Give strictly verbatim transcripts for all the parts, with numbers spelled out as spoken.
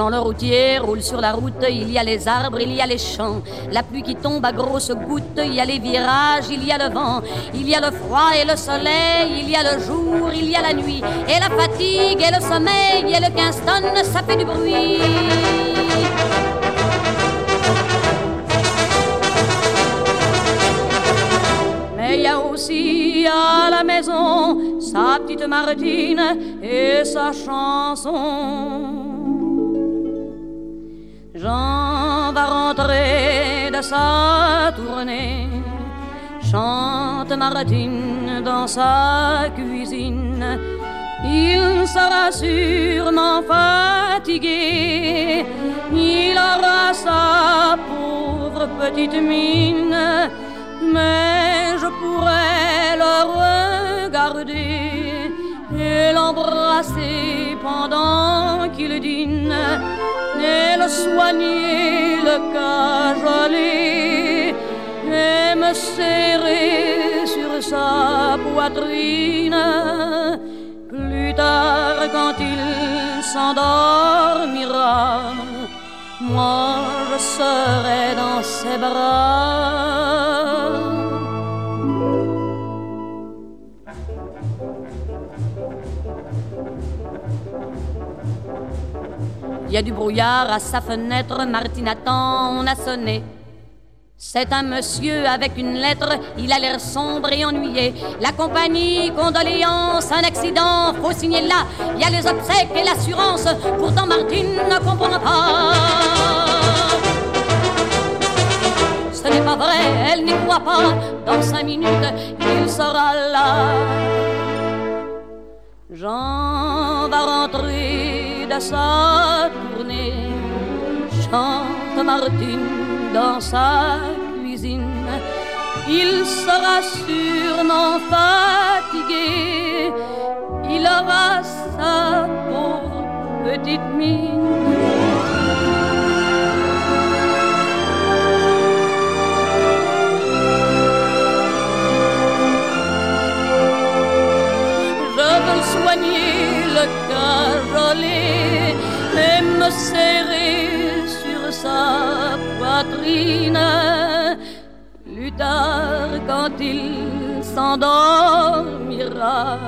Quand le routier roule sur la route, il y a les arbres, il y a les champs, la pluie qui tombe à grosses gouttes, il y a les virages, il y a le vent, il y a le froid et le soleil, il y a le jour, il y a la nuit, et la fatigue et le sommeil, et le Kingston, ça fait du bruit. Mais il y a aussi à la maison sa petite Martine et sa chanson. Jean va rentrer de sa tournée, chante Martine dans sa cuisine. Il sera sûrement fatigué, il aura sa pauvre petite mine, mais je pourrais le regarder et l'embrasser pendant qu'il dîne, et le soigner, le cajoler et me serrer sur sa poitrine. Plus tard, quand il s'endormira, moi je serai dans ses bras. Il y a du brouillard à sa fenêtre, Martine attend, on a sonné. C'est un monsieur avec une lettre, il a l'air sombre et ennuyé. La compagnie, condoléances, un accident, faut signer là. Il y a les obsèques et l'assurance, pourtant Martine ne comprend pas. Ce n'est pas vrai, elle n'y croit pas, dans cinq minutes, il sera là. Jean va rentrer de sa tournée, chante Martine dans sa cuisine. Il sera sûrement fatigué, il aura sa pauvre petite mine. Je veux soigner, le cajoler et me serrer sur sa poitrine. Plus tard, quand il s'endormira.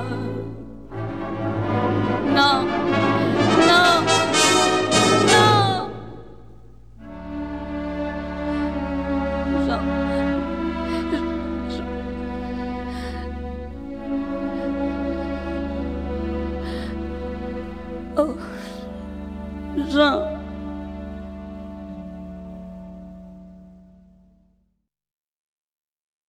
Non, non, non. Jean, Jean, oh, Jean.